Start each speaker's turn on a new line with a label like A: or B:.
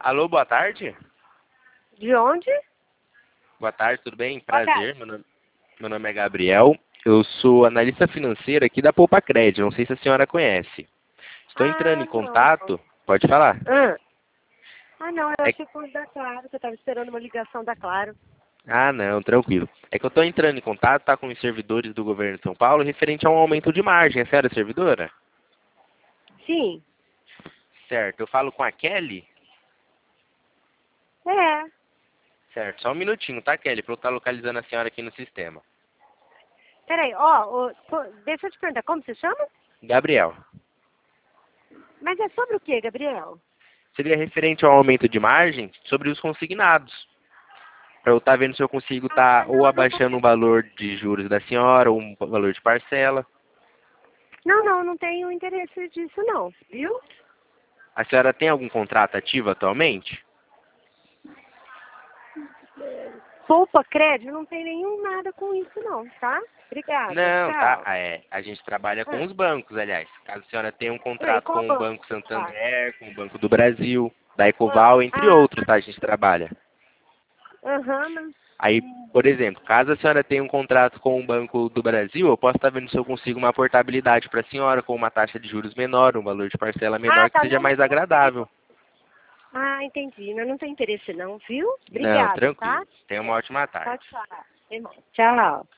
A: Alô, boa tarde.
B: De onde?
A: Boa tarde, tudo bem?
B: Boa
A: Prazer, meu nome é Gabriel. Eu sou analista financeiro aqui da Poupa Crédito. Não sei se a senhora conhece. Estou entrando em
B: Não.
A: contato. Pode falar.
B: Não, eu
A: É-
B: achei que fosse da Claro, que eu estava esperando uma ligação da Claro.
A: Ah, não, tranquilo. É que eu estou entrando em contato, tá, com os servidores do governo de São Paulo referente a um aumento de margem. A senhora é servidora?
B: Sim.
A: Certo. Eu falo com a Kelly?
B: É.
A: Certo. Só um minutinho, tá, Kelly? Para eu estar localizando a senhora aqui no sistema.
B: Peraí, deixa eu te perguntar, como você chama?
A: Gabriel.
B: Mas é sobre o quê, Gabriel?
A: Seria referente ao aumento de margem sobre os consignados. Para eu estar vendo se eu consigo estar ou
B: Não, não tô...
A: abaixando o valor de juros da senhora ou um valor de parcela.
B: Não tenho interesse disso não, viu?
A: A senhora tem algum contrato ativo atualmente?
B: Poupa crédito, não tem nenhum nada com isso não, tá? Obrigada,
A: Não, tá.
B: tchau.
A: A gente trabalha com
B: Ah,
A: os bancos, aliás. Caso a senhora tenha um
B: e
A: contrato
B: qual
A: com o
B: banco?
A: Banco
B: Tá.
A: Santander, com o Banco do Brasil, da Ecoval, entre
B: Ah,
A: outros, tá? A gente trabalha.
B: mas...
A: Aí, por exemplo, caso a senhora tenha um contrato com o Banco do Brasil, eu posso estar vendo se eu consigo uma portabilidade para a senhora com uma taxa de juros menor, um valor de parcela menor que
B: Tá,
A: seja
B: não,
A: mais
B: mas não tem...
A: agradável.
B: Entendi, mas não tem interesse não, viu?
A: Não,
B: Obrigada, tá?
A: tranquilo. Tenha uma ótima tarde.
B: Tchau, tchau. Tchau.